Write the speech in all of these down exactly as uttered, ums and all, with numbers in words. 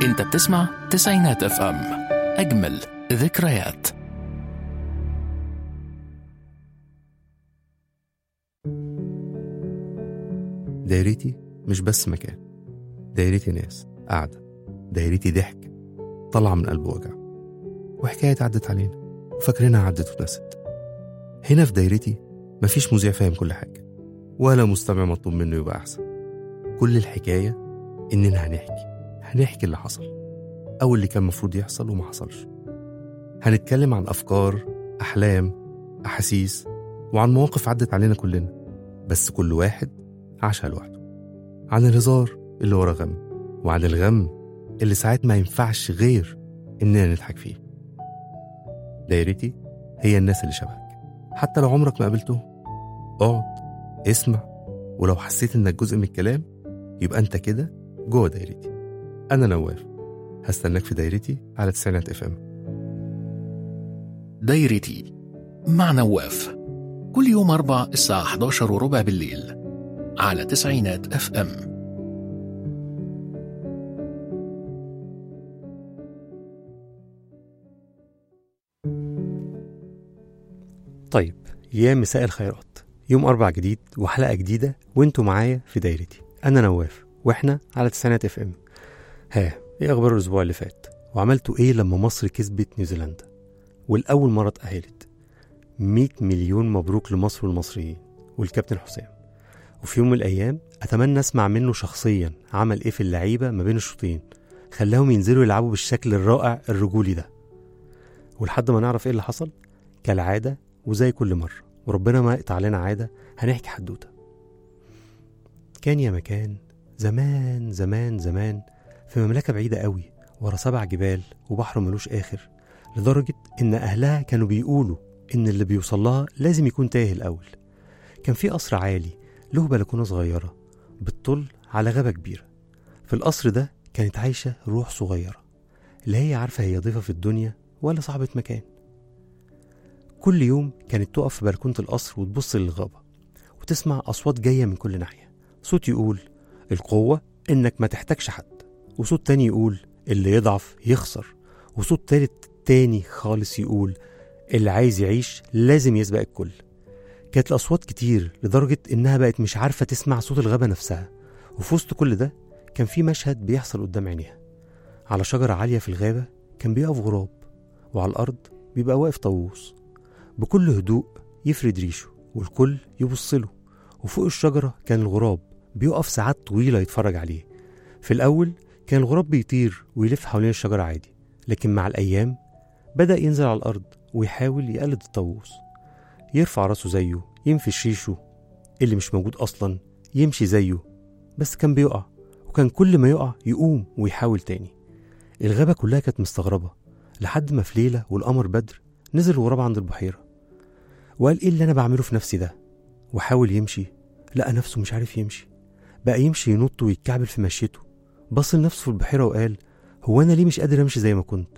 انت بتسمع تسعينات اف ام، اجمل ذكريات. دايرتي مش بس مكان، دايرتي ناس قاعدة، دايرتي ضحك طلع من قلب وجع، وحكاية عدت علينا وفاكرينها عدت ونست. هنا في دايرتي مفيش مذيع فاهم كل حاجة، ولا مستمع مطلوب منه يبقى أحسن. كل الحكاية إننا هنحكي هنحكي اللي حصل أو اللي كان مفروض يحصل وما حصلش. هنتكلم عن أفكار، أحلام، أحاسيس، وعن مواقف عدت علينا كلنا، بس كل واحد عاشها لوحده. عن الهزار اللي ورا غم، وعن الغم اللي ساعات ما ينفعش غير إننا نضحك فيه. دايرتي هي الناس اللي شبهك، حتى لو عمرك ما قابلتهم. اقعد اسمع، ولو حسيت إنك جزء من الكلام يبقى أنت كده جوه دايرتي. أنا نواف، هستناك في دايرتي على تسعينات اف ام. دايرتي مع نواف، كل يوم أربع الساعة إحدى عشر وربع بالليل على تسعينات اف ام. طيب، يا مساء الخيرات، يوم أربع جديد وحلقة جديدة وانتوا معايا في دايرتي. أنا نواف واحنا على تسعينات اف ام. ها، ايه أخبار الأسبوع اللي فات؟ وعملتوا ايه لما مصر كسبت نيوزيلندا والأول مرة اتأهلت؟ مية مليون مبروك لمصر والمصريين والكابتن حسام. وفي يوم من الأيام أتمنى أسمع منه شخصيا عمل ايه في اللعيبة ما بين الشوطين خلاهم ينزلوا يلعبوا بالشكل الرائع الرجولي ده. ولحد ما نعرف ايه اللي حصل، كالعادة وزي كل مرة وربنا ما يقطع علينا عادة، هنحكي حدوتة. كان يا مكان زمان زمان زمان في مملكة بعيدة قوي ورا سبع جبال وبحر ملوش آخر، لدرجة إن أهلها كانوا بيقولوا إن اللي بيوصل لها لازم يكون تايه الأول. كان في قصر عالي له بلكونة صغيرة بتطل على غابة كبيرة. في القصر ده كانت عايشة روح صغيرة، لا هي عارفة هي ضيفة في الدنيا ولا صاحبة مكان. كل يوم كانت تقف في بلكونة القصر وتبص للغابة وتسمع أصوات جاية من كل ناحية. صوت يقول القوة إنك ما تحتاجش حد، وصوت تاني يقول اللي يضعف يخسر، وصوت تالت تاني خالص يقول اللي عايز يعيش لازم يسبق الكل. كانت الأصوات كتير لدرجة إنها بقت مش عارفة تسمع صوت الغابة نفسها. وفي وسط كل ده كان في مشهد بيحصل قدام عينيها. على شجرة عالية في الغابة كان بيقف غراب، وعلى الأرض بيبقى واقف طاووس بكل هدوء يفرد ريشه والكل يبصله. وفوق الشجرة كان الغراب بيقف ساعات طويلة يتفرج عليه. في الأول كان الغراب بيطير ويلف حوالين الشجرة عادي، لكن مع الأيام بدأ ينزل على الأرض ويحاول يقلد الطاووس، يرفع راسه زيه، ينفش ريشه اللي مش موجود أصلا، يمشي زيه، بس كان بيقع، وكان كل ما يقع يقوم ويحاول تاني. الغابة كلها كانت مستغربة لحد ما في ليلة والقمر بدر نزل الغراب عند البحيرة وقال ايه اللي انا بعمله في نفسي ده، وحاول يمشي لقى نفسه مش عارف يمشي، بقى يمشي ينط ويتكعبل في مشيته. بص لنفسه في البحيرة وقال هو انا ليه مش قادر امشي زي ما كنت؟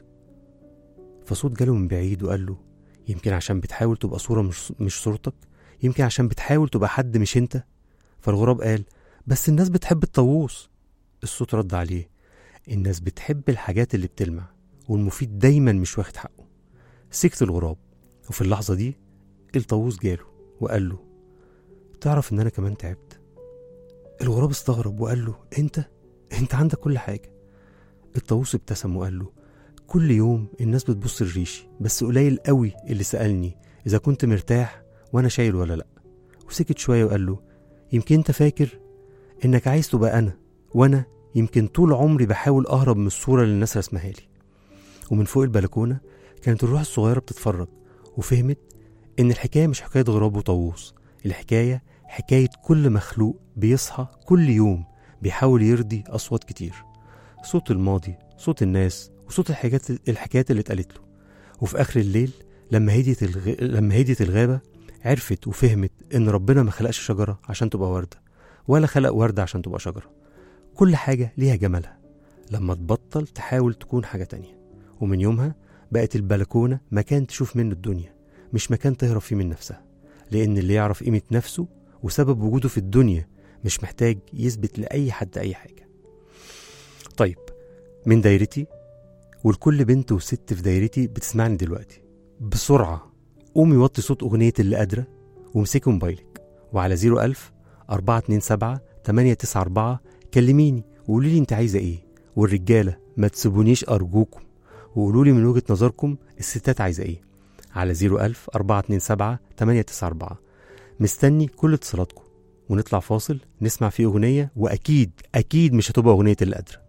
فصوت جاله من بعيد وقال له يمكن عشان بتحاول تبقى صورة مش, مش صورتك، يمكن عشان بتحاول تبقى حد مش انت. فالغراب قال بس الناس بتحب الطاووس. الصوت رد عليه الناس بتحب الحاجات اللي بتلمع، والمفيد دايما مش واخد حقه. سكت الغراب، وفي اللحظة دي الطاووس جاله وقال له تعرف ان انا كمان تعبت؟ الغراب استغرب وقال له انت انت عندك كل حاجة. الطاووس ابتسم وقال له كل يوم الناس بتبص لريشي، بس قليل قوي اللي سألني اذا كنت مرتاح وانا شايل ولا لا. وسكت شوية وقال له يمكن انت فاكر انك عايز تبقى انا، وانا يمكن طول عمري بحاول اهرب من الصورة اللي الناس رسمها لي. ومن فوق البلكونة كانت الروح الصغيرة بتتفرج وفهمت إن الحكاية مش حكاية غراب وطاووس، الحكاية حكاية كل مخلوق بيصحى كل يوم بيحاول يرضي أصوات كتير، صوت الماضي، صوت الناس، وصوت الحكايات الحكايات اللي اتقالت له. وفي آخر الليل لما هديت الغ... لما هديت الغابة عرفت وفهمت إن ربنا ما خلقش شجرة عشان تبقى وردة، ولا خلق وردة عشان تبقى شجرة. كل حاجة ليها جمالها لما تبطل تحاول تكون حاجة تانية. ومن يومها بقت البلكونة مكان تشوف منه الدنيا، مش مكان تهرب فيه من نفسها، لأن اللي يعرف قيمة نفسه وسبب وجوده في الدنيا مش محتاج يثبت لأي حد أي حاجة. طيب، من دايرتي ولكل بنت وست في دايرتي بتسمعني دلوقتي، بسرعة قومي وطي صوت أغنية اللي قادرة وامسكي موبايلك، وعلى زيرو ألف أربعة اتنين سبعة تمانية تسعة أربعة كلميني وقولولي انت عايزة ايه. والرجالة ما تسيبونيش أرجوكم، وقولولي من وجهة نظركم الستات عايزة ايه على زيرو ألف أربعة اتنين سبعة تمانية تسعة أربعة. مستني كل اتصالاتكم، ونطلع فاصل نسمع فيه أغنية، وأكيد أكيد مش هتبقى أغنية اللي قادرة.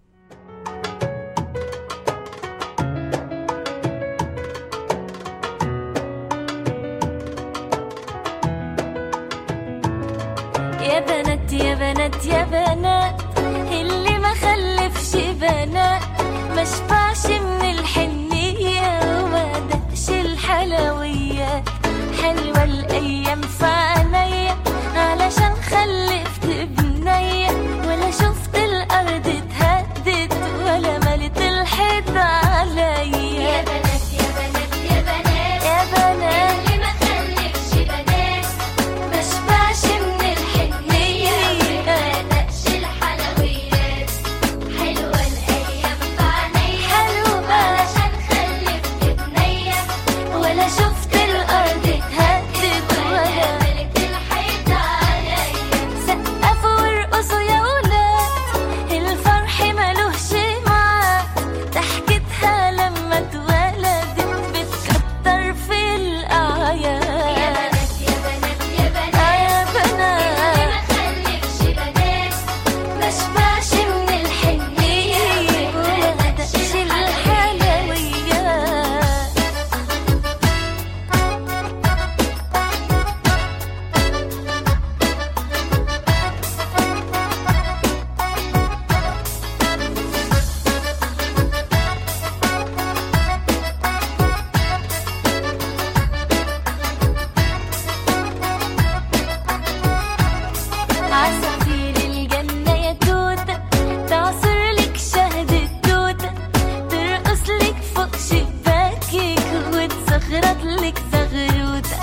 يا بنات يا بنات يا بنات اللي ما خلفش بنات ما شبعش من الحنية وما دقش الحلويات. حلوة الأيام في عينيا علشان خلفت بنية، ولا شفت الأرض اتهدت ولا ملت الحيط عليا. يا بنات يا بنات يا بنات يا بنات اللي ما خلفش بنات ما شبعش من الحنية وما دقش الحلويات. حلوة الأيام في عينيا حلوة علشان خلفت بنية، ولا شفت الأرض اتهدت ولا ملت الحيط عليا. سقفوا وارقصوا يا ولاد الفرح ملوش معاه، ضحكتها لما اتولدت بتكتر في الأعياد. يا بنات يا بنات يا بنات يا بنات اللي ما خلفش بنات ما شبعش من الحنية وما دقش الحلويات. عصافير الجنة يا توتة تعصر لك شهد التوتة، ترقص لك فوق شباكك وتصغرط لك زغروتة،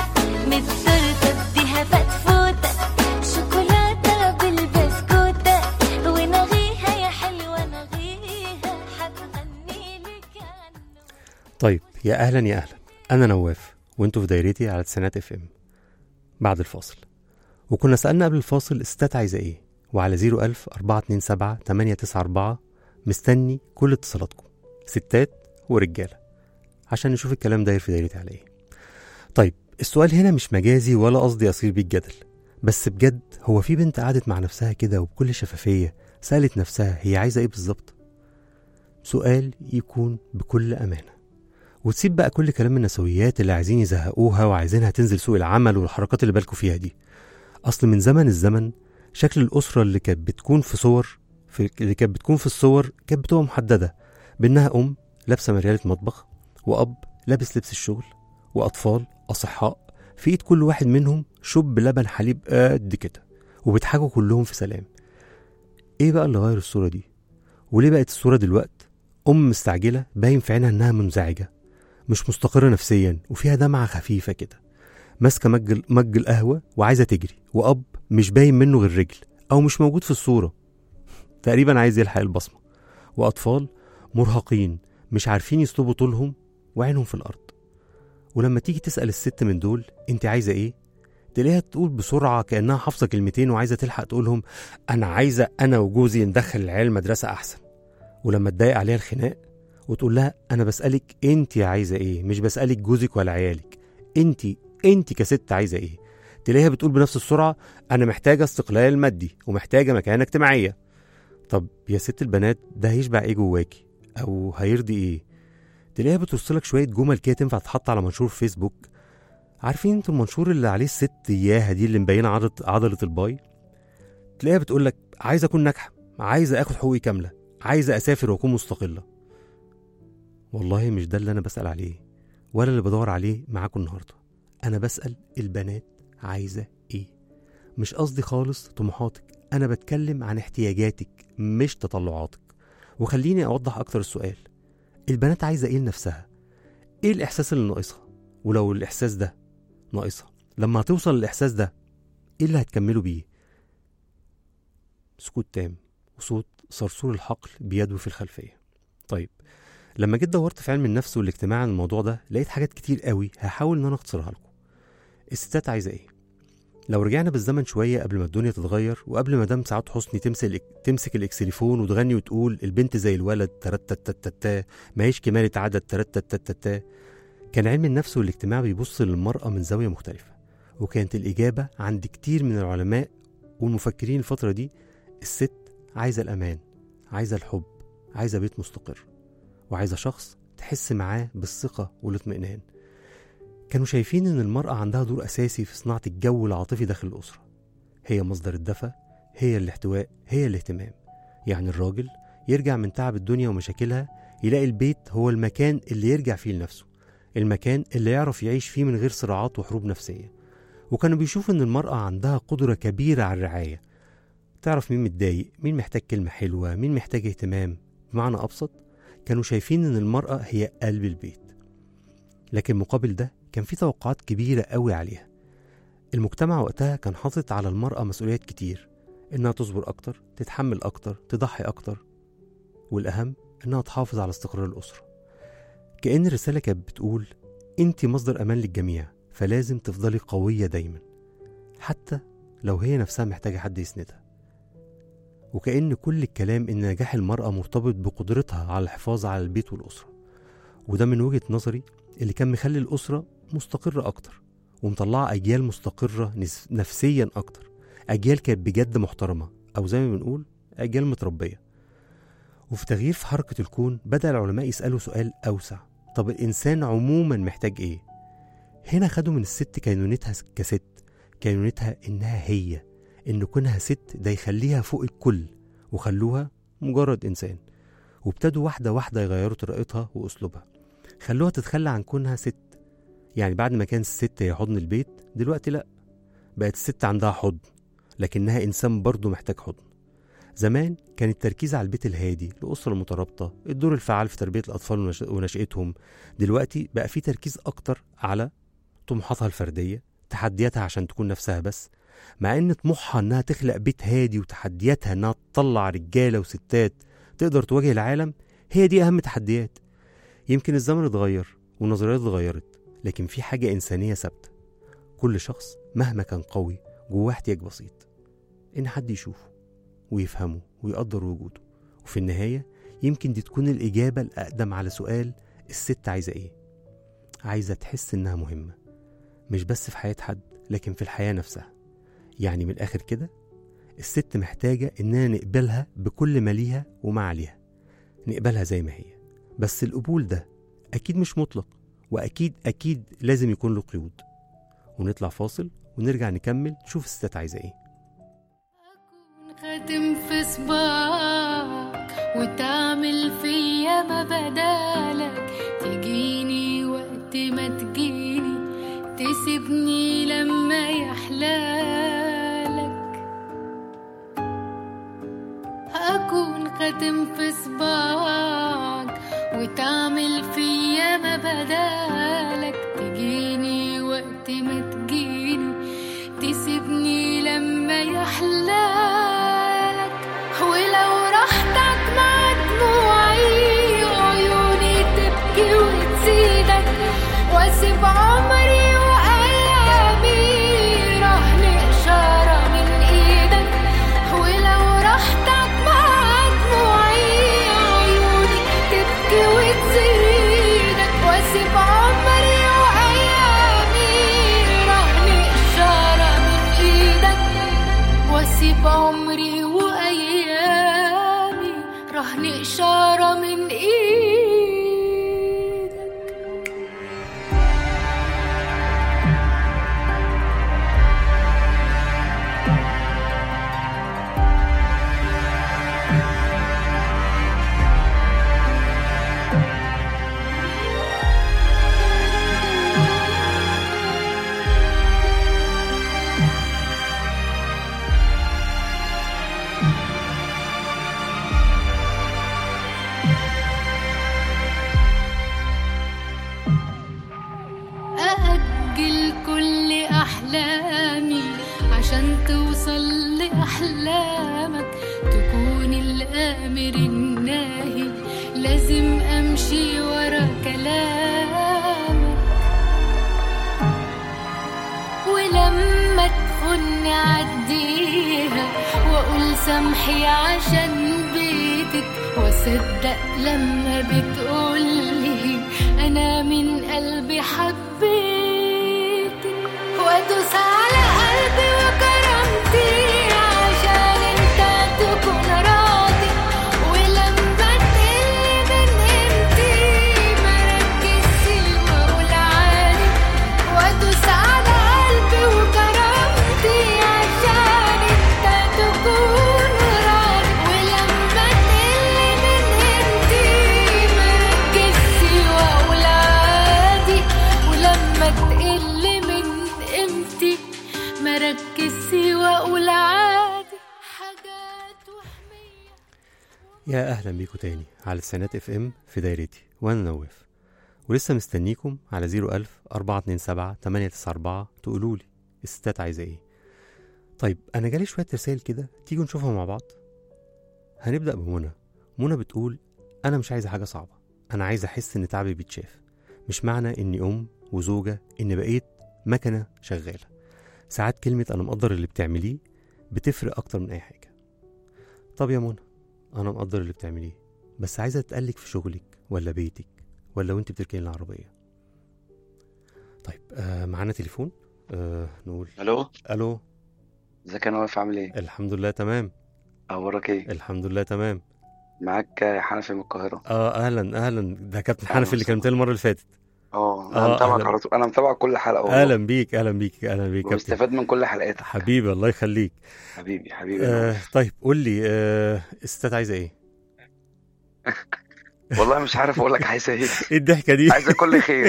متطرطة اديها فتفوتة شوكولاتة بالبسكوتة، ونغيها يا حلوة نغيها هتغني لك عنه. طيب يا أهلا يا أهلا، أنا نواف وانتوا في دايرتي على تسعينات اف ام. بعد الفاصل، وكنا سألنا قبل الفاصل الستات عايزة ايه، وعلى زيرو ألف أربعة اتنين سبعة تمانية تسعة أربعة مستني كل اتصالاتكم ستات ورجالة عشان نشوف الكلام داير في دايرتي على ايه. طيب السؤال هنا مش مجازي ولا قصدي أصير بيه الجدل، بس بجد هو في بنت قعدت مع نفسها كده وبكل شفافية سألت نفسها هي عايزة ايه بالظبط؟ سؤال يكون بكل أمانة، وتسيب بقى كل كلام النسويات اللي عايزين يزهقوها وعايزينها تنزل سوق العمل والحركات اللي بالكوا فيها دي. أصل من زمن الزمن شكل الأسرة اللي كانت بتكون في صور في اللي كانت بتكون في الصور كانت بتبقى محددة بأنها أم لابسة مريالة مطبخ، وأب لابس لبس الشغل، وأطفال أصحاء في إيد كل واحد منهم شوب لبن حليب قد كده، وبيضحكوا كلهم في سلام. إيه بقى اللي غير الصورة دي؟ وليه بقت الصورة دلوقت أم مستعجلة باين في عينها إنها منزعجة مش مستقرة نفسيا وفيها دمعة خفيفة كده، ماسكة مج مج القهوة وعايزة تجري، وأب مش باين منه غير رجل أو مش موجود في الصورة تقريبا عايز يلحق البصمة، وأطفال مرهقين مش عارفين يسلبوا طولهم وعينهم في الأرض. ولما تيجي تسأل الست من دول انت عايزة ايه، تلاقيها تقول بسرعة كأنها حافظة كلمتين وعايزة تلحق تقولهم أنا عايزة أنا وجوزي ندخل العيال مدرسة أحسن. ولما تضايق عليها الخناق وتقول لها أنا بسألك انت عايزة ايه، مش بسألك جوزك ولا عيالك، انت انت كست عايزة ايه، تلاقيها بتقول بنفس السرعة أنا محتاجة استقلال مادي ومحتاجة مكانة اجتماعية. طب يا ست البنات ده هيشبع ايه جواكي أو هيرضي ايه؟ تلاقيها بتوصلك شوية جمل كده تنفع تحط على منشور فيسبوك. عارفين انتوا المنشور اللي عليه الست اياها دي اللي مبينة عضلة, عضلة الباي؟ تلاقيها بتقولك عايزة أكون ناجحة، عايزة أخد حقوقي كاملة، عايزة أسافر وأكون مستقلة. والله مش ده اللي أنا بسأل عليه ولا اللي بدور عليه معاكم النهاردة. أنا بسأل البنات عايزة إيه، مش قصدي خالص طموحاتك، أنا بتكلم عن احتياجاتك مش تطلعاتك. وخليني أوضح أكتر السؤال، البنات عايزة إيه لنفسها؟ إيه الإحساس اللي ناقصها؟ ولو الإحساس ده ناقصها لما هتوصل للإحساس ده إيه اللي هتكملوا بيه؟ سكوت تام وصوت صرصور الحقل بيدوي في الخلفية. طيب لما جيت دورت في علم النفس والاجتماع عن الموضوع ده لقيت حاجات كتير قوي، هحاول ان انا اختصرها لكم. الستات عايزة ايه؟ لو رجعنا بالزمن شوية قبل ما الدنيا تتغير، وقبل ما دام سعاد حسني تمسك تمسك الاكسليفون وتغني وتقول البنت زي الولد ترتتتتا ماهيش كمالة عدد ترتتتتا، كان علم النفس والاجتماع بيبص للمرأة من زاوية مختلفة. وكانت الإجابة عند كتير من العلماء والمفكرين الفترة دي الست عايزة الأمان، عايزة الحب، عايزة بيت مستقر، وعايزة شخص تحس معاه بالثقة والاطمئنان. كانوا شايفين إن المرأة عندها دور أساسي في صناعة الجو العاطفي داخل الأسرة. هي مصدر الدفء، هي الاحتواء، هي الاهتمام. يعني الراجل يرجع من تعب الدنيا ومشاكلها يلاقي البيت هو المكان اللي يرجع فيه لنفسه، المكان اللي يعرف يعيش فيه من غير صراعات وحروب نفسية. وكانوا بيشوفوا إن المرأة عندها قدرة كبيرة على الرعاية، تعرف مين متضايق، مين محتاج كلمة حلوة، مين محتاج اهتمام. بمعنى أبسط كانوا شايفين إن المرأة هي قلب البيت. لكن مقابل ده كان في توقعات كبيرة قوي عليها. المجتمع وقتها كان حاطط على المرأة مسؤوليات كتير، إنها تصبر أكتر، تتحمل أكتر، تضحي أكتر، والأهم إنها تحافظ على استقرار الأسرة. كأن الرسالة كانت بتقول أنت مصدر أمان للجميع، فلازم تفضلي قوية دايما حتى لو هي نفسها محتاجة حد يسندها. وكأن كل الكلام إن نجاح المرأة مرتبط بقدرتها على الحفاظ على البيت والأسرة. وده من وجهة نظري اللي كان مخلي الأسرة مستقرة أكتر، ومطلعة أجيال مستقرة نفسيا أكتر، أجيال كانت بجد محترمة، أو زي ما بنقول أجيال متربية. وفي تغيير في حركة الكون بدأ العلماء يسألوا سؤال أوسع: طب الإنسان عموما محتاج إيه؟ هنا خدوا من الست كينونتها كست، كينونتها إنها هي، إن كونها ست ده يخليها فوق الكل، وخلوها مجرد إنسان. وابتدوا واحدة واحدة يغيروا طريقتها وأسلوبها، خلوها تتخلى عن كونها ست. يعني بعد ما كانت الست هي حضن البيت، دلوقتي لأ، بقت الست عندها حضن، لكنها إنسان برضو محتاج حضن. زمان كان التركيز على البيت الهادي، الأسرة المترابطة، الدور الفعال في تربية الأطفال ونشأتهم. دلوقتي بقى في تركيز أكتر على طموحاتها الفردية، تحدياتها عشان تكون نفسها بس، مع إن طموحها إنها تخلق بيت هادي، وتحدياتها إنها تطلع رجالة وستات تقدر تواجه العالم. هي دي أهم تحديات. يمكن الزمن اتغير والنظريات اتغيرت، لكن في حاجة إنسانية ثابتة: كل شخص مهما كان قوي جواه احتياج بسيط، إن حد يشوفه ويفهمه ويقدر وجوده. وفي النهاية يمكن دي تكون الإجابة الأقدم على سؤال الست عايزة إيه. عايزة تحس إنها مهمة، مش بس في حياة حد، لكن في الحياة نفسها. يعني من الآخر كده الست محتاجة إننا نقبلها بكل ما ليها وما عليها، نقبلها زي ما هي. بس القبول ده أكيد مش مطلق، وأكيد أكيد لازم يكون له قيود. ونطلع فاصل ونرجع نكمل نشوف الستات عايزة إيه. أكون خاتم في صباعك وتعمل فيا ما بدالك، تجيني وقت ما تجيني، تسيبني لما يحلالك. أكون خاتم في صباعك وتعمل فيا ما بدالك، تجيني وقت ما تجيني، تسيبني لما يحلالك. ولو راحتك مع دموعي وعيوني تبكي وتزيدك، واسيب عمري وأيامي رهن إشارة من إيدك. ولو راحتك مع دموعي وعيوني تبكي وتزيدك، واسيب عمري وأيامي رهن إشارة من إيدك. واسيب عمري وأيامي رهن إشارة من إيدك. أأجل كل أحلامي عشان توصل لأحلامك، تكون الآمر الناهي، لازم أمشي ورا كلامك. ولما تخني عديها وأقول سامحي عشان بيتك، وصدق لما بتقولي أنا من قلبي حبيتك، وأدوس على قلبي وكرامتي عشان انت تكون راضي. ولما تقلي من قيمتي مركزش وأقول عادي، وأدوس على قلبي وكرامتي عشان انت تكون راضي. ولما تقلي من قيمتي مركزش وأقول عادي، ولما تقلي من قيمتي مركزش وأقول عادي. حاجات وهمية. يا أهلا بيكم تاني على تسعينات اف ام في دايرتي، وأنا نواف، ولسه مستنيكم على زيرو ألف أربعة اتنين سبعة تمانية تسعة أربعة تقولولي الستات عايزة ايه. طيب أنا جالي شوية رسائل كده، تيجوا نشوفها مع بعض. هنبدأ بمنى. منى بتقول أنا مش عايزة حاجة صعبة، أنا عايزة أحس إن تعبي بيتشاف. مش معنى إني أم وزوجة إن بقيت مكنة شغالة. ساعات كلمة أنا مقدر اللي بتعمليه بتفرق أكتر من أي حاجة. طب يا منى، أنا مقدر اللي بتعمليه، بس عايزة أتقلك في شغلك ولا بيتك ولا وانت بتركين العربية. طيب آه معانا تليفون. آه نقول الو، ألو. ازيك يا نواف؟ عامل ايه؟ الحمد لله تمام. اخبارك ايه؟ الحمد لله تمام. معاك يا حنفي من القاهره. اه اهلا اهلا، ده كابتن أهلا حنفي اللي وسهلا. كلمتني المرة اللي فاتت. اه انا اه متابعك اهلا على طول، انا متابعك كل حلقه والله، اهلا بيك اهلا بيك اهلا بيك كابتن ومستفاد من كل حلقاتك. حبيبي، الله يخليك. حبيبي حبيبي يا آه نواف. طيب قول لي، آه الستات عايزة ايه؟ والله مش عارف اقول لك عايزه ايه. ايه الضحكة دي؟ عايزه كل خير.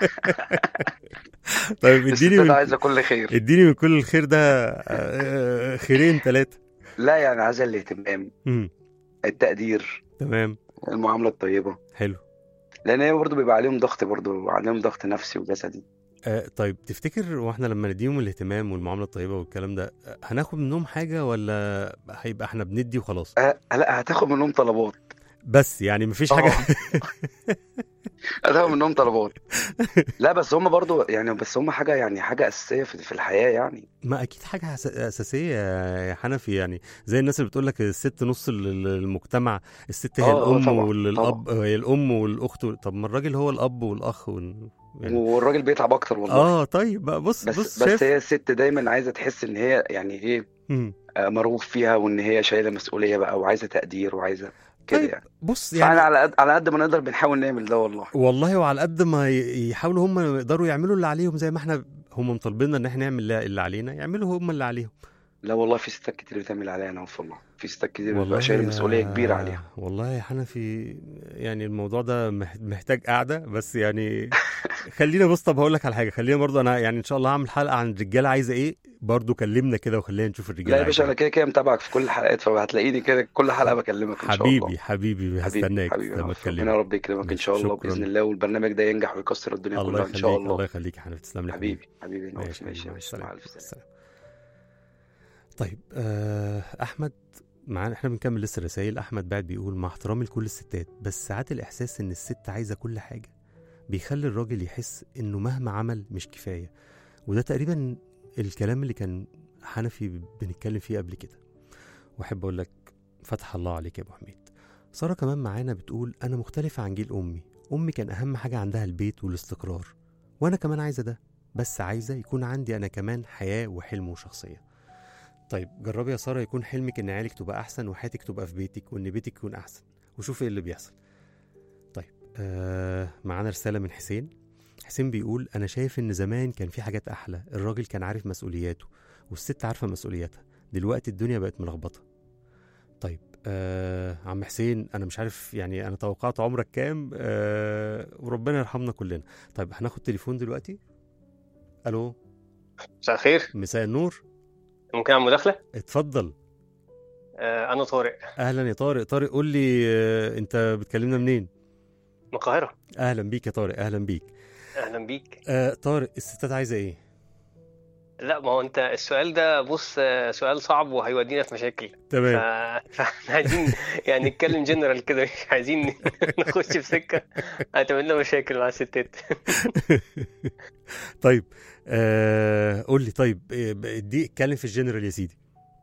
طيب اديني الستات من عايزه كل خير. اديني من كل الخير ده آه، خيرين ثلاثة. لا يعني عايزه الاهتمام، امم التقدير، تمام، المعامله الطيبه، حلو. لان هي برضه بيبقى عليهم ضغط، برضه عليهم ضغط نفسي وجسدي. آه طيب تفتكر واحنا لما نديهم الاهتمام والمعاملة الطيبة والكلام ده، آه، هناخد منهم حاجة ولا هيبقى احنا بندي وخلاص؟ أه لا، هتاخد منهم طلبات. بس يعني مفيش حاجة. اه هتاخد منهم طلبات. لا بس هم برضو يعني، بس هم حاجة يعني حاجة أساسية في في الحياة يعني. ما اكيد حاجة أس- اساسية يا حنفي، يعني زي الناس اللي بتقول لك الست نص ال- ال- المجتمع، الست هي اه اه الام طبعا طبعا. والاب، هي الام والاخت وال- طب ما الراجل هو الاب والاخ وال... يعني والراجل بيتعب أكتر والله. اه طيب بقى بص بس بص بس شايف. هي الست دايما عايزة تحس إن هي يعني إيه، مم. آه، مرغوب فيها، وإن هي شايلة مسؤولية بقى، وعايزة تقدير، وعايزة كده طيب يعني. بص فاحنا يعني على قد على قد ما نقدر بنحاول نعمل ده والله. والله، وعلى قد ما ي- يحاولوا هم يقدروا يعملوا اللي عليهم، زي ما احنا هم مطالبيننا ان احنا نعمل اللي اللي علينا، يعملوا هم اللي عليهم. لا والله في ستات كتير بتعمل عليها انا والله، في ستات كتير بتبقى والله شايلة مسؤولية كبيرة يا عليها. والله يا حنفي، يعني الموضوع ده مح- محتاج قعدة بس يعني. خلينا بص، طب هقول لك على حاجة، خلينا برضو انا يعني ان شاء الله هعمل حلقة عن الرجالة عايزة ايه، برضو كلمنا كده وخلينا نشوف لا الرجالة يا عايزة باشا، انا ايه. كده كده متابعك في كل الحلقات، فهتلاقيني كده كل حلقة بكلمك ان شاء الله. حبيبي حبيبي حبيبي هستناك حبيبي لما انا ربنا تكلمني. يا رب يكرمك ان ماشي، شاء الله باذن شكرا. الله، والبرنامج ده ينجح ويكسر الدنيا الله كلها ان شاء يخليك الله الله. يخليك يا حنفي، تسلم لي يا حبيبي. حبيبي حبيبي نواف، ماشي ماشي مع يا باشا، مع السلامة. الف سلامة. السلام. طيب آه احمد معانا، احنا بنكمل لسه الرسايل. احمد بعد بيقول مع احترامي لكل الستات، بس ساعات الاحساس ان الست عايزه كل حاجه بيخلي الراجل يحس انه مهما عمل مش كفايه، وده تقريبا الكلام اللي كان حنفي بنتكلم فيه قبل كده. واحب اقول لك فتح الله عليك يا ابو حميد. ساره كمان معانا بتقول انا مختلفه عن جيل امي، امي كان اهم حاجه عندها البيت والاستقرار، وانا كمان عايزه ده، بس عايزه يكون عندي انا كمان حياه وحلم وشخصيه. طيب جربي يا ساره يكون حلمك ان عيالك تبقى احسن وحياتك تبقى في بيتك وان بيتك يكون احسن، وشوفي ايه اللي بيحصل. طيب آه معانا رساله من حسين. حسين بيقول انا شايف ان زمان كان في حاجات احلى، الراجل كان عارف مسؤولياته والست عارفه مسؤولياتها، دلوقتي الدنيا بقت ملخبطه. طيب آه عم حسين، انا مش عارف يعني انا توقعت عمرك كام، آه وربنا يرحمنا كلنا. طيب هناخد تليفون دلوقتي. الو. مساء الخير، مساء النور. ممكن اعمل مداخلة؟ اتفضل. آه انا طارق اهلا يا طارق. طارق قول لي، آه انت بتكلمنا منين؟ من القاهرة. اهلا بيك يا طارق، اهلا بيك. اهلا بيك. آه طارق، الستات عايزه ايه؟ لا، ما هو انت السؤال ده بص آه، سؤال صعب وهيودينا في مشاكل. ف... تمام. فاحنا عايزين يعني نتكلم جنرال كده، مش عايزين نخش في سكة هتعمل لنا مشاكل مع الستات. طيب آه قول لي، طيب آه، دي اتكلم في الجنرال يا سيدي.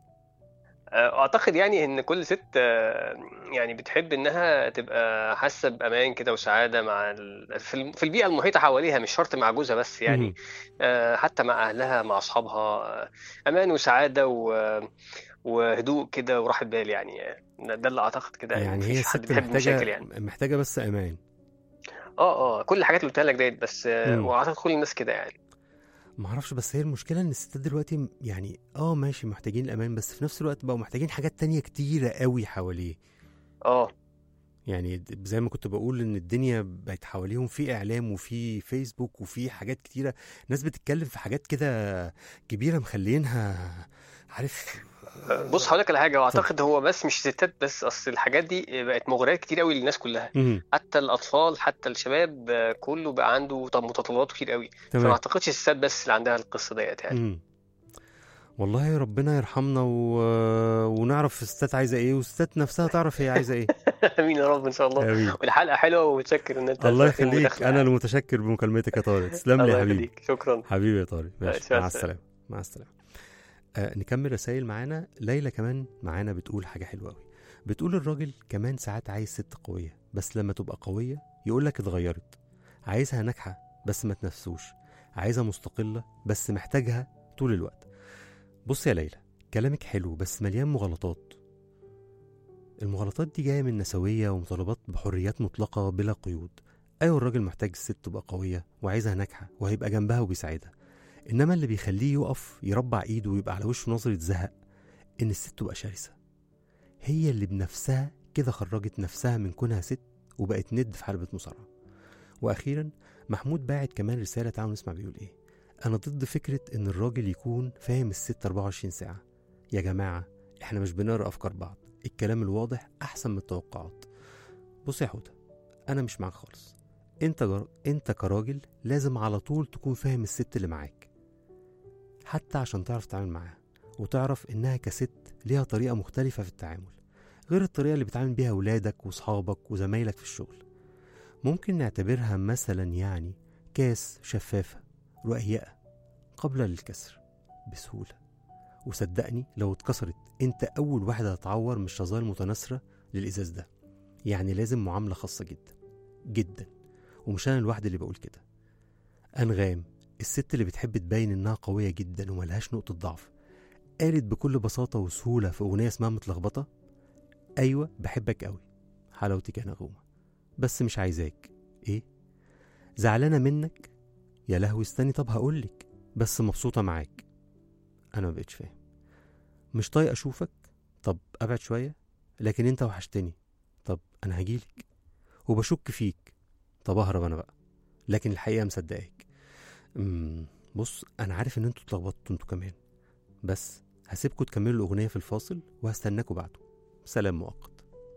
اعتقد يعني ان كل ست آه، يعني بتحب انها تبقى حاسه بامان كده وسعاده مع ال... في الم- في البيئه المحيطه حواليها، مش شرط مع جوزها بس مهم. يعني. آه، حتى مع اهلها مع اصحابها، آه، امان وسعاده و... وهدوء كده وراحه بال يعني. ده ده اللي اعتقد كده، يعني يعني هي مفيش حد الست بيحب مشاكل محتاجة يعني. محتاجة بس أمان. اه اه كل الحاجات اللي قلتها لك ديت بس، آه، مم. واعتقد كل الناس كده يعني. معرفش، بس هي المشكلة إن الستات دلوقتي م- يعني اه ماشي محتاجين الأمان، بس في نفس الوقت بقوا محتاجين حاجات تانية كتيرة قوي حواليه. اه يعني د- زي ما كنت بقول إن الدنيا بقت حواليهم في إعلام وفي فيسبوك وفي حاجات كتيرة، ناس بتتكلم في حاجات كده كبيرة مخلينها عارف. بص هقول لك على حاجه، اتفضل. واعتقد هو بس مش ستات بس، اصل الحاجات دي بقت مغريات كتير قوي للناس كلها. مم. حتى الاطفال حتى الشباب، آه، كله بقى عنده طب متطلبات كتير قوي. فما تمام. اعتقدش الستات بس اللي عندها القصه ديت يعني. مم. والله ربنا يرحمنا و... ونعرف الستات عايزة ايه والستات نفسها تعرف هي عايزة ايه. امين يا رب ان شاء الله. امين. والحلقه حلوه، ومتشكر ان انت الله سمعتني يخليك، مداخله انا يعني. المتشكر بمكالمتك يا طارق، تسلم لي يا الله حبيبي. يخليك، شكرا. حبيبي يا طارق، ماشي، مع مع السلامة. السلامه. مع السلامه. آه نكمل رسائل معانا. ليلى كمان معانا بتقول حاجه حلوه قوي، بتقول الراجل كمان ساعات عايز ست قويه، بس لما تبقى قويه يقول لك اتغيرت. عايزها ناجحه بس ما تنافسوش، عايزها مستقله بس محتاجها طول الوقت. بص يا ليلى، كلامك حلو بس مليان مغالطات. المغالطات دي جايه من نسويه ومطالبات بحريات مطلقه بلا قيود. ايوه الراجل محتاج الست تبقى قويه وعايزها ناجحه وهيبقى جنبها وبيساعدها، انما اللي بيخليه يقف يربع ايده ويبقى على وشه نظرة زهق ان الست تبقى شرسة. هي اللي بنفسها كده خرجت نفسها من كونها ست وبقت ند في حلبة مصارعة. واخيرا محمود باعت كمان رسالة، تعالوا نسمع بيقول ايه. انا ضد فكرة ان الراجل يكون فاهم الست أربعة وعشرين ساعة. يا جماعة احنا مش بنقرا افكار بعض، الكلام الواضح احسن من التوقعات. بص يا حوده، انا مش معاك خالص. انت جر... انت كراجل لازم على طول تكون فاهم الست اللي معاك، حتى عشان تعرف تتعامل معاها وتعرف انها كست ليها طريقة مختلفة في التعامل غير الطريقة اللي بتعامل بيها ولادك وصحابك وزمايلك في الشغل. ممكن نعتبرها مثلا يعني كاس شفافة رقيقة قابلة للكسر بسهولة، وصدقني لو اتكسرت انت اول واحد هتتعور، مش رذاذ متناثرة للإزاز ده. يعني لازم معاملة خاصة جدا جدا، ومش انا الواحد اللي بقول كده. أنغام الست اللي بتحب تبين انها قوية جدا وملهاش نقطة ضعف قالت بكل بساطة وسهولة في أغنية اسمها متلخبطة: أيوة بحبك قوي حلاوتك يا نغومة، بس مش عايزاك. إيه؟ زعلانة منك؟ يا لهوي استني، طب هقولك، بس مبسوطة معاك. أنا مبقتش فاهم. مش طايق أشوفك؟ طب أبعد شوية. لكن أنت وحشتني، طب أنا هجيلك. وبشك فيك، طب أهرب أنا بقى، لكن الحقيقة مصدقاك. امم بص أنا عارف إن انتوا اتلخبطتوا انتوا كمان، بس هسيبكوا تكملوا الأغنية في الفاصل وهستناكوا بعده. سلام مؤقت.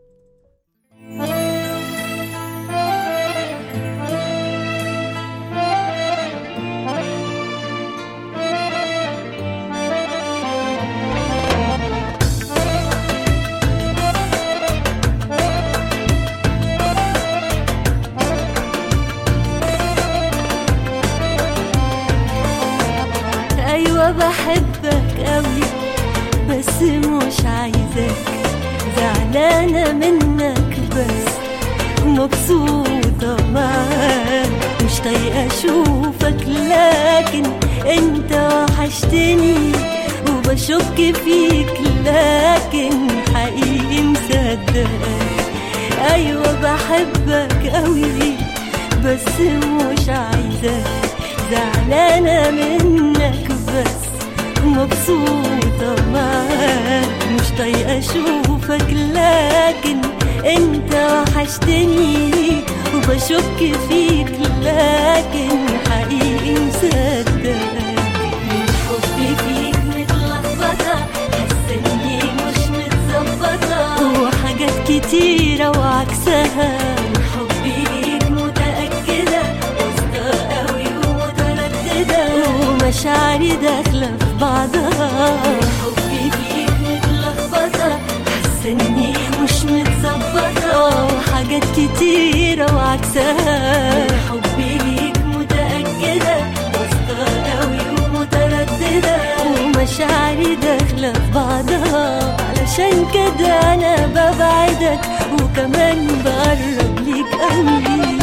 أيوة بحبك قوي بس مش عايزاك، زعلانة منك بس مبسوطة معاك، مش طايقة أشوفك لكن أنت وحشتني، وبشك فيك لكن حقيقي مصدقك. أيوة بحبك قوي بس مش عايزاك، زعلانة منك بس مبسوطة معاك، مش طايقة أشوفك لكن أنت وحشتني، وبشك فيك لكن حقيقي مصدقك. من حبي فيك متلخبطة، حاسة إني مش متظبطة، وحاجات كتيرة وعكسها. من حبي ليك متأكدة، واثقة قوي ومترددة، ومش ومشاعري داخلة في بعضها. حبي فيك متلخبطة، حاسة اني مش متظبطة، وحاجات كتيرة وعكسها. حبي ليك متأكدة، واثقة قوي ومترددة، ومشاعري داخلة في بعضها. علشان كده انا ببعدك وكمان بقرب ليك قوي.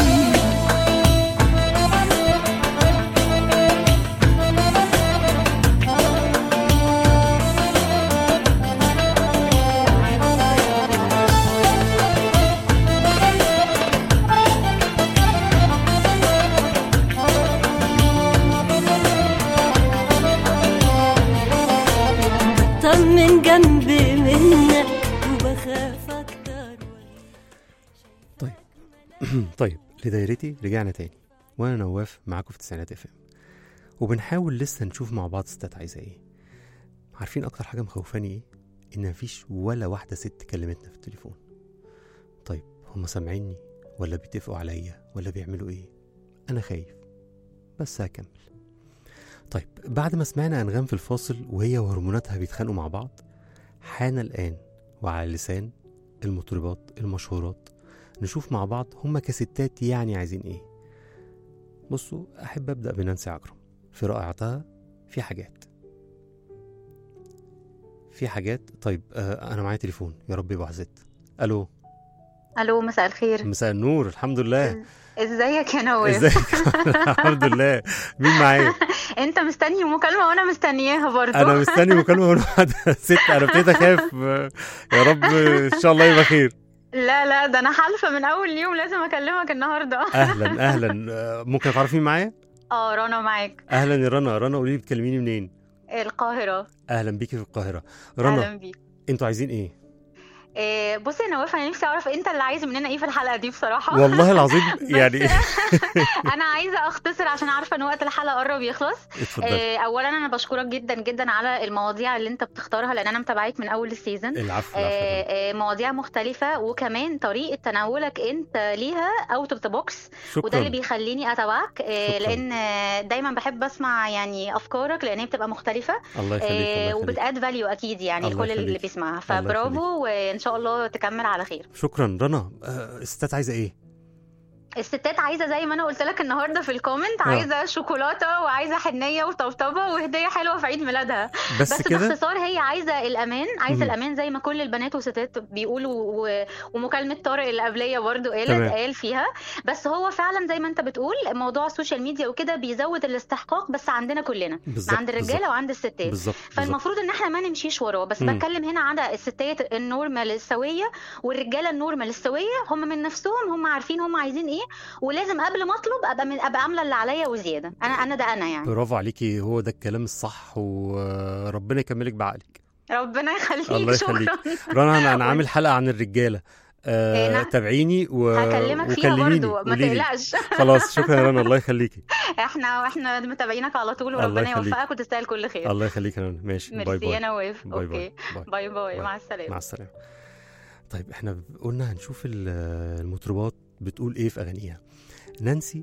من جنبي منك وبخاف اكتر. طيب طيب لدايرتي رجعنا تاني، وانا نواف معاكم في تسعينات اف ام، وبنحاول لسه نشوف مع بعض ستات عايزه ايه. عارفين اكتر حاجه مخوفاني ايه؟ ان مفيش ولا واحده ست كلمتنا في التليفون. طيب هم سامعيني ولا بيتفقوا عليا ولا بيعملوا ايه؟ انا خايف بس هكمل. طيب بعد ما سمعنا أنغام في الفاصل وهي وهرموناتها بيتخانقوا مع بعض، حان الآن وعلى لسان المطربات المشهورات نشوف مع بعض هما كستات يعني عايزين ايه. بصوا، أحب أبدأ بنانسي عجرم في رائعتها في حاجات في حاجات طيب آه أنا معايا تليفون، يا رب يبقى حزت. ألو. ألو، مساء الخير. مساء النور، الحمد لله. ازيك يا نواف؟ ازيك؟ الحمد لله. مين معايا؟ انت مستني مكالمه وانا مستنياها برضو. انا مستني مكالمه وانا ست. انا ابتديت اخاف، يا رب ان شاء الله يبقى خير. لا لا، ده انا حالفه من اول يوم لازم اكلمك النهارده. اهلا اهلا. ممكن تعرفين معايا؟ اه، رنا معاك. اهلا يا رنا. رنا قولي لي بتكلميني منين؟ القاهره. اهلا بيكي في القاهره. رنا اهلا بيك. انتوا عايزين ايه؟ إيه، بصي يا نواف، انا نفسي اعرف انت اللي عايز مننا ايه في الحلقه دي بصراحه. والله العظيم يعني انا عايزه اختصر عشان عارفه ان وقت الحلقه قرب يخلص. إيه، اولا انا بشكرك جدا جدا على المواضيع اللي انت بتختارها، لان انا متابعيك من اول السيزون. العفو. إيه، مواضيع مختلفه، وكمان طريقه تناولك انت ليها اوت اوف ذا بوكس، وده اللي بيخليني اتابعك. إيه، لان دايما بحب اسمع يعني افكارك، لان هي بتبقى مختلفه. الله يخليك. إيه، وبتاد فاليو اكيد يعني لكل اللي بيسمعها، فبرافو وان شاء الله تكمل على خير. شكرا رنا. آه، الستات عايزه ايه؟ الستات عايزه زي ما انا قلت لك النهارده في الكومنت، عايزه شوكولاته وعايزه حنيه وطبطبه وهديه حلوه في عيد ميلادها. بس, بس كده باختصار هي عايزه الامان، عايزه م- الامان زي ما كل البنات والستات بيقولوا، و... ومكالمه طارق اللي قبليه برضو قالت قال فيها. بس هو فعلا زي ما انت بتقول موضوع السوشيال ميديا وكده بيزود الاستحقاق، بس عندنا كلنا، عند الرجاله وعند الستات. بالزبط. فالمفروض ان احنا ما نمشيش وراه. بس م- بتكلم هنا على الستات النورمال السويه والرجاله النورمال السويه، هم من نفسهم هم عارفين هم عايزين ايه، ولازم قبل ما اطلب ابقى من ابقى عامله اللي عليا وزياده. انا انا ده انا يعني. برافو عليكي، هو ده الكلام الصح، وربنا يكملك بعقلك. ربنا يخليك. الله يخليك. رنا انا, أنا عامل حلقه عن الرجاله، آه تابعيني و... هكلمك فيها برضو، ما تقلقش. خلاص شكرا يا رنا، الله يخليكي. احنا احنا متابعينك على طول، وربنا يوفقك وتستاهل كل خير. الله يخليك يا رنا. ماشي، باي باي. يا نواف. باي اوكي باي باي, باي. مع السلامه. مع السلامه. طيب احنا قلنا هنشوف المطربات بتقول ايه في اغانيها. نانسي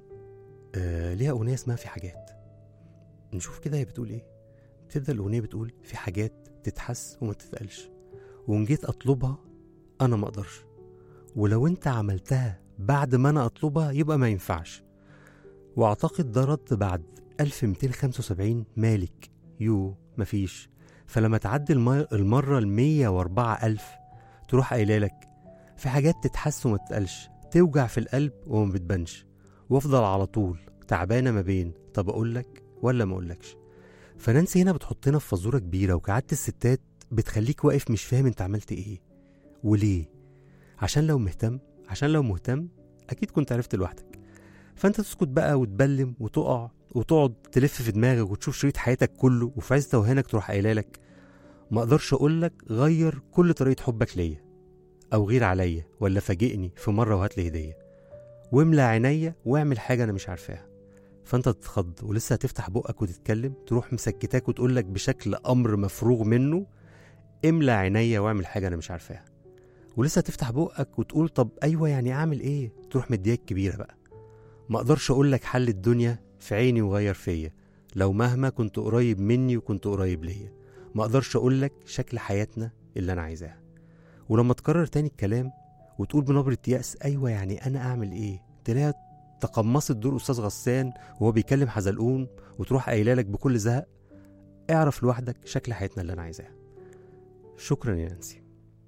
آه ليها أغنية اسمها في حاجات. نشوف كده هي بتقول ايه. بتبدأ الأغنية بتقول في حاجات تتحس وما تتقالش، وإن جيت أطلبها أنا ما أقدرش، ولو أنت عملتها بعد ما أنا أطلبها يبقى ما ينفعش. وأعتقد ده رد بعد ألف ومئتين وخمسة وسبعين مالك يو مفيش. فلما تعدي المرة المية واربعة ألف تروح قايلالك في حاجات تتحس وما تتقالش، توجع في القلب وما بتبانش، وافضل على طول تعبانه ما بين طب اقولك ولا ما اقولكش. فنانسي هنا بتحطنا في فزوره كبيره، وكعادة الستات بتخليك واقف مش فاهم انت عملت ايه وليه. عشان لو مهتم عشان لو مهتم اكيد كنت عرفت لوحدك. فانت تسكت بقى وتبلم وتقع وتقعد تلف في دماغك وتشوف شريط حياتك كله، وفي عز توهانك تروح قايلالك ما اقدرش اقولك غير كل طريقه حبك ليا، او غير عليا، ولا فاجئني في مره وهات لي هديه، واملى عينيا واعمل حاجه انا مش عارفاها. فانت تتخض ولسه هتفتح بقك وتتكلم، تروح مسكتاك وتقولك بشكل امر مفروغ منه املى عينيا واعمل حاجه انا مش عارفاها. ولسه هتفتح بقك وتقول طب ايوه يعني اعمل ايه، تروح مدياك كبيره بقى ما اقدرش اقولك حل الدنيا في عيني وغير فيا، لو مهما كنت قريب مني وكنت قريب ليا، ما اقدرش اقولك شكل حياتنا اللي انا عايزاها. ولما تكرر تاني الكلام وتقول بنبرة يأس ايوه يعني انا اعمل ايه، تلاقيها تقمصت دور استاذ غسان وهو بيكلم حزلقوم وتروح قايله لك بكل زهق اعرف لوحدك شكل حياتنا اللي انا عايزاها. شكرا يا نانسي.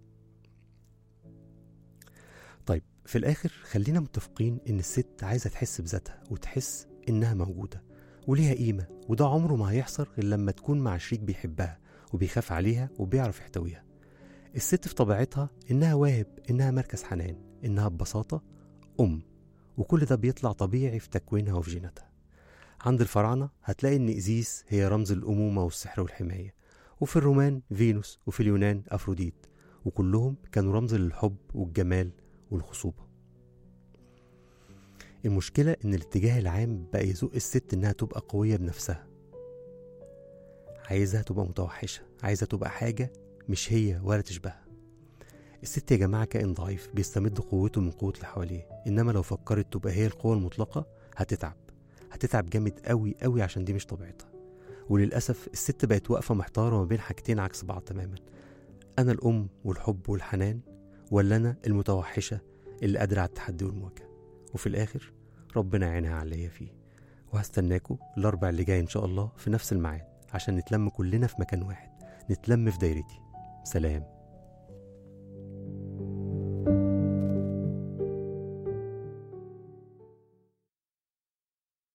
طيب في الاخر خلينا متفقين ان الست عايزه تحس بذاتها وتحس انها موجوده وليها قيمه، وده عمره ما هيحصل غير لما تكون مع شريك بيحبها وبيخاف عليها وبيعرف يحتويها. الست في طبيعتها انها واهب، انها مركز حنان، انها ببساطه ام، وكل ده بيطلع طبيعي في تكوينها وفي جيناتها. عند الفراعنه هتلاقي ان إيزيس هي رمز الامومه والسحر والحمايه، وفي الرومان فينوس، وفي اليونان أفروديت، وكلهم كانوا رمز للحب والجمال والخصوبة. المشكلة إن الاتجاه العام بقى يزق الست إنها تبقى قوية بنفسها، عايزها تبقى متوحشة، عايزة تبقى حاجة مش هي ولا تشبهها. الست يا جماعة كائن ضعيف بيستمد قوته من قوة اللي حواليه، إنما لو فكرت تبقى هي القوة المطلقة هتتعب هتتعب جامد قوي قوي، عشان دي مش طبيعتها. وللأسف الست بقت واقفة محتارة ما بين حاجتين عكس بعض تماما، أنا الأم والحب والحنان، ولا أنا المتوحشة اللي قادرة على التحدي والمواجهة. وفي الآخر ربنا يعينها على اللي هي فيه. وهستناكوا الأربع اللي جاي إن شاء الله في نفس الميعاد عشان نتلم كلنا في مكان واحد، نتلم في دايرتي. سلام.